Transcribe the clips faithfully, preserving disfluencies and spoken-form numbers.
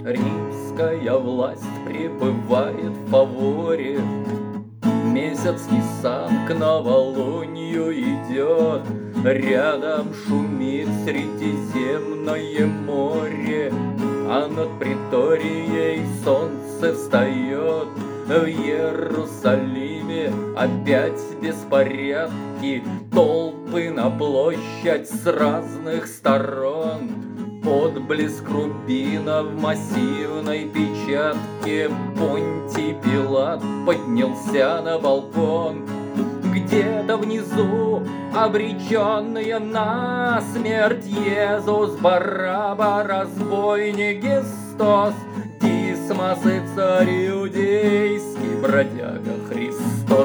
римская власть пребывает в фаворе. Месяц Нисан к новолунью идет, рядом шумит Средиземное море, а над Преторией солнце встает. В Иерусалиме опять беспорядки, толпы на площадь с разных сторон. Отблеск рубина в массивной печатке. Понтий Пилат поднялся на балкон. Где-то внизу, обреченные на смерть, Иисус, Бараба, разбойник Гестос, Дисмос и царь иудейский, бродяга Христос.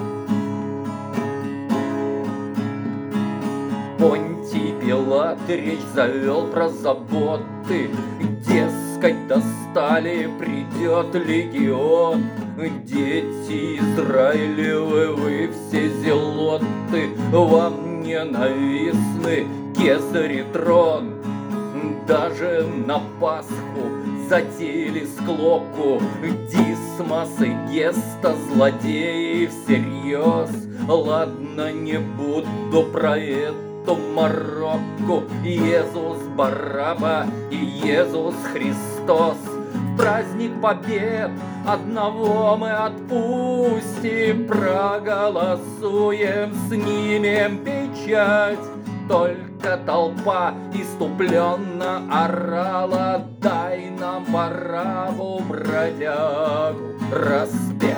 Понтий Пилат речь завел про заботы, дескать, достали, придет легион. Дети Израилевы, вы все зелоты, вам ненавистны кесарь и трон. Даже на Пасху затеяли склоку, Дисмос и Геста, злодеи всерьез. Ладно, не буду про эту мороку. Иисус Бараба и Иисус Христос. В праздник побед одного мы отпустим, проголосуем, снимем печать. Только толпа иступленно орала: дай нам Барабу, бродягу, распять.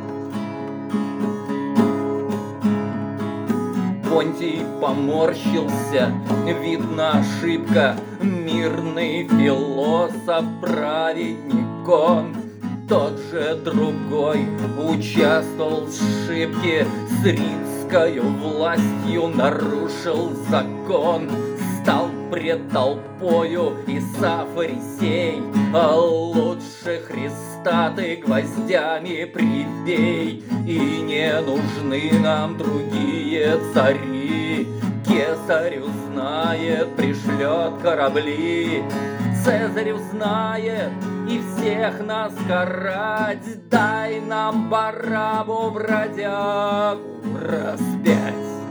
Понтий поморщился, видно ошибка. Мирный философ, праведник он. Тот же другой участвовал в сшибке, с римскою властью нарушил закон. Стал пред толпою Иса фарисей, а лучше Христа ты гвоздями прибей. И не нужны нам другие цари, Кесарь узнает, пришлет корабли. Цезарь узнает и всех нас карать, дай нам Барабу, бродягу, распять.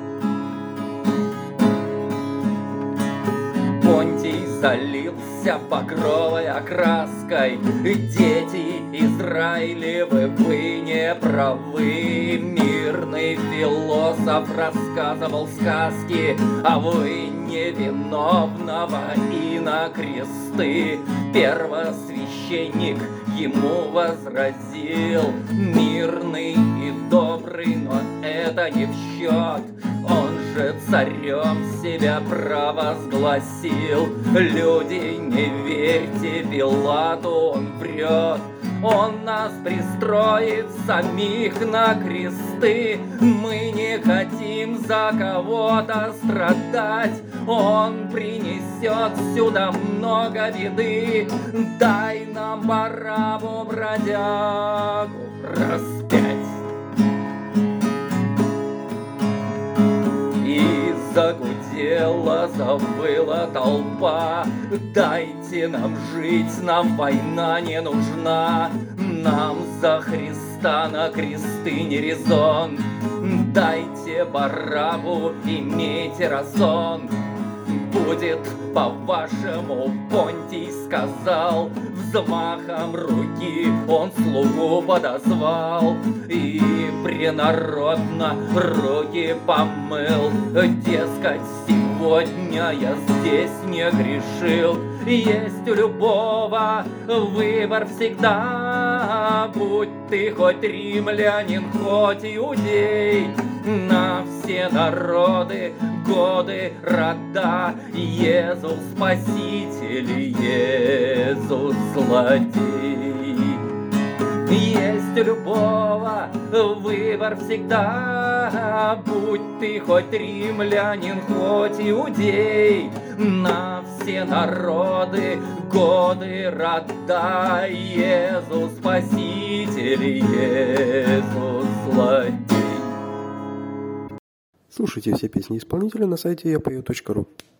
Понтий залился багровой окраской: дети Израилевы, вы не правы. Мирный философ рассказывал сказки, а вы невиновного и на кресты. Первосвященник ему возразил: мирный и добрый, но это не в счет. Он же царем себя провозгласил. Люди, не верьте Пилату, он врет. Он нас пристроит самих на кресты. Мы не хотим за кого-то страдать. Он принесет сюда много беды. Дай нам Барабу, бродягу, распять. И загудела, завыла толпа: дайте нам жить, нам война не нужна. Нам за Христа на кресты не резон. Дайте Барабу, имейте разон. Будет по-вашему, Понтий сказал. Взмахом руки он слугу подозвал и пренародно руки помыл. Дескать, сегодня я здесь не грешил. Есть у любого выбор всегда, будь ты хоть римлянин, хоть иудей. На все народы, годы, рода, Иисус Спаситель, Иисус злодей. Есть у любого выбор всегда, будь ты хоть римлянин, хоть иудей. На все народы, годы, рода, Иисус Спаситель, Иисус злодей. Слушайте все песни исполнителя на сайте я пою точка ру.